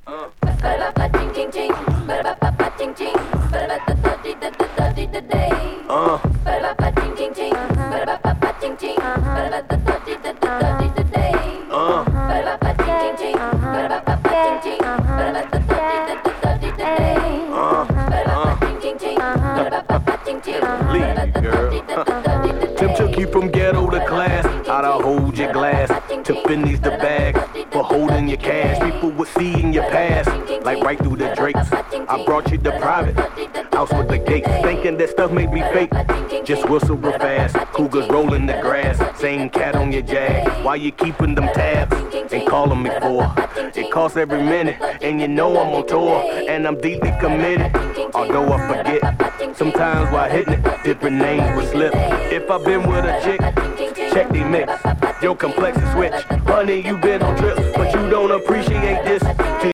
Tim took you from ghetto to class. How'd I hold your glass? To finish the bag for holding your cash. People would see in your past, like right through the drapes. I brought you to private house with the gates, thinking that stuff made me fake. Just whistle real fast. Cougars rolling the grass. Same cat on your jag. Why you keeping them tabs? Ain't calling me for. It costs every minute, and you know I'm on tour, and I'm deeply committed. Although I forget, sometimes while hitting it, different names would slip. If I've been with a chick, check the mix. Your complexion switch. Honey, you been on trips, but you don't appreciate this.